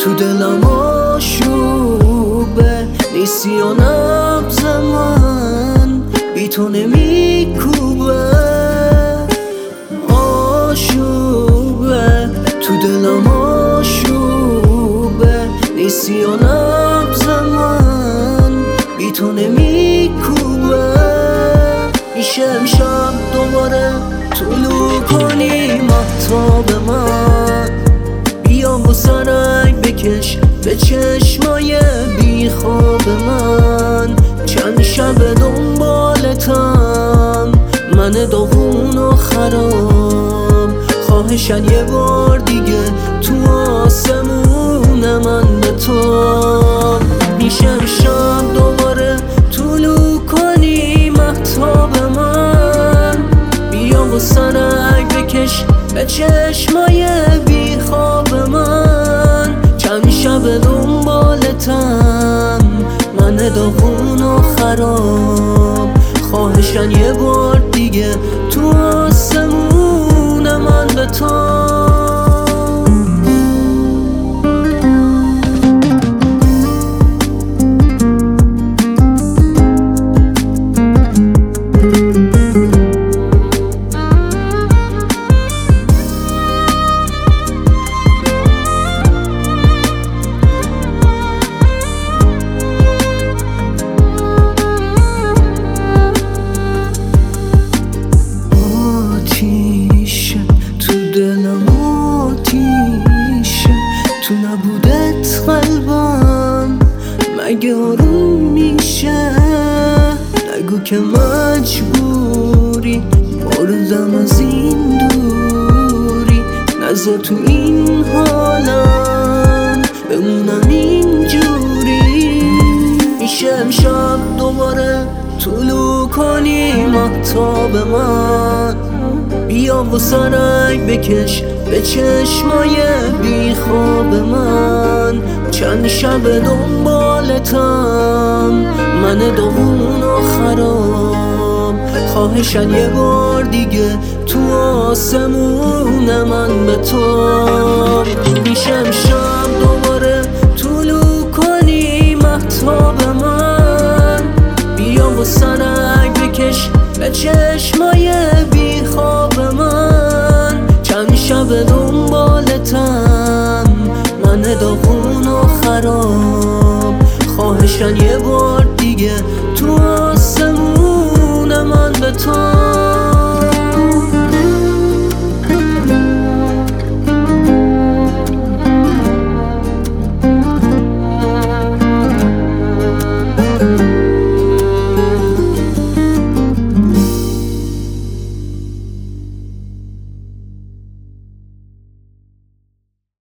تو دلم آشوبه، نیستی و نبض من بی تو نمیکوبه. آشوبه تو دلم آشوبه، نیستی و نبض من بی تو نمیکوبه. میشه امشب دوباره طلوع کنی مهتاب من، بیا و سرک بکش به چشمای بیخواب من. چند شب دنبالتم من داغون و خراب، خواهشن یه بار دیگه تو آسمون من بتاب. میشه امشب دوباره طلوع کنی مهتاب من، بیا و سرک بکش به چشمای بیخواب من. چند شب دنبالتم من داغون و خراب، خواهشن یه بار دیگه تو آسمون من بتاب. تو نبودت قلبم مگه آروم میشه؟ نگو که مجبوری بردم از این دوری، نذار تو این حالم بمونم اینجوری. میشه امشب دوباره طلوع کنی مهتاب من، بیا و سرک بکش به چشمای بیخواب من. چند شب دنبالتم من داغون و خراب، خواهشن یه بار دیگه تو آسمون من بتاب. میشه امشب دوباره طلوع کنی مهتاب من، بیا و سرک بکش به چشمای بیخواب من. چند شب دنبالتم من داغون و خراب، خواهشن یه بار